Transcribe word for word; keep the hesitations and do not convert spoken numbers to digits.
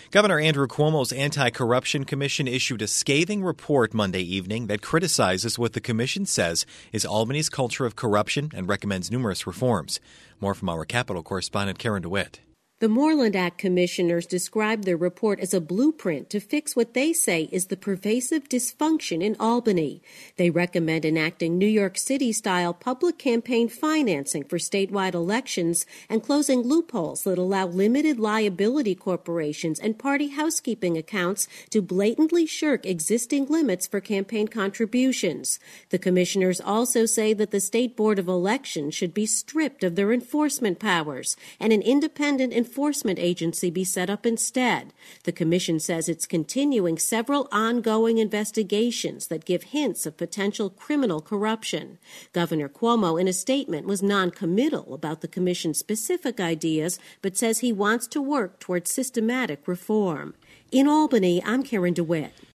Governor Andrew Cuomo's Anti-Corruption Commission issued a scathing report Monday evening that criticizes what the commission says is Albany's culture of corruption and recommends numerous reforms. More from our Capitol correspondent Karen DeWitt. The Moreland Act commissioners described their report as a blueprint to fix what they say is the pervasive dysfunction in Albany. They recommend enacting New York City-style public campaign financing for statewide elections and closing loopholes that allow limited liability corporations and party housekeeping accounts to blatantly shirk existing limits for campaign contributions. The commissioners also say that the State Board of Elections should be stripped of their enforcement powers and an independent enforcement enforcement agency be set up instead. The commission says it's continuing several ongoing investigations that give hints of potential criminal corruption. Governor Cuomo, in a statement, was non-committal about the commission's specific ideas, but says he wants to work towards systematic reform. In Albany, I'm Karen DeWitt.